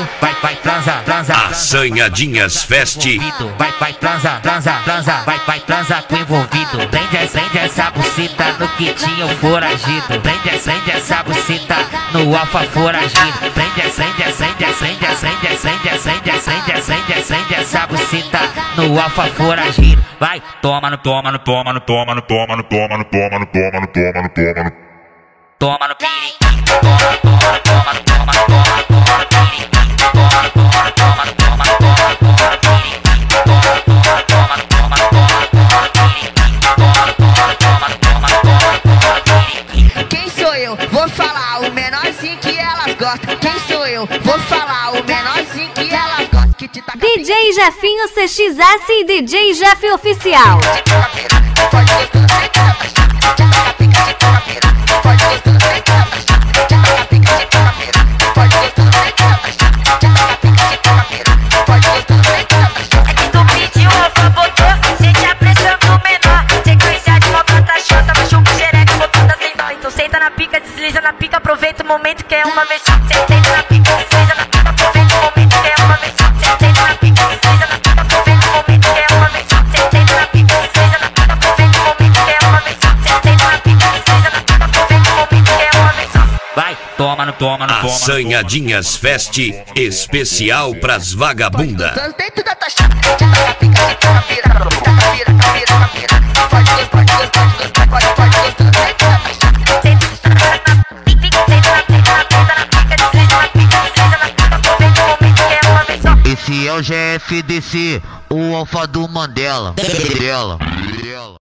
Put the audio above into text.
vai transa. Assanhadinhas Fest. Vai transa, vai transa com envolvido. Prende essa buceta no quitinho foragido. Prende essa buceta no alfa foragido. Prende essa buceta no alfa foragido. Vai, toma no periquito. Toma no Quem sou eu? Vou falar o menorzinho que elas gostam. Quem sou eu? Vou falar o menorzinho que elas gostam. Que te taca DJ Jefinho CXS e DJ Jeff Oficial. Desliza na pica, aproveita o momento que é uma vez só. Senta na pica, desliza na pica, aproveita o momento que é uma vez só. Senta na pica, desliza na pica, aproveita o momento que é uma vez só. Senta na pica, desliza na pica, aproveita o momento que é uma vez só. Senta na pica, desliza na pica, aproveita o momento que é uma vez só. Vai, toma no Assanhadinhas Fest especial pras vagabunda. dentro da tua chata, taca pica, taca pira. Esse é o GFDC, o alfa do Mandela.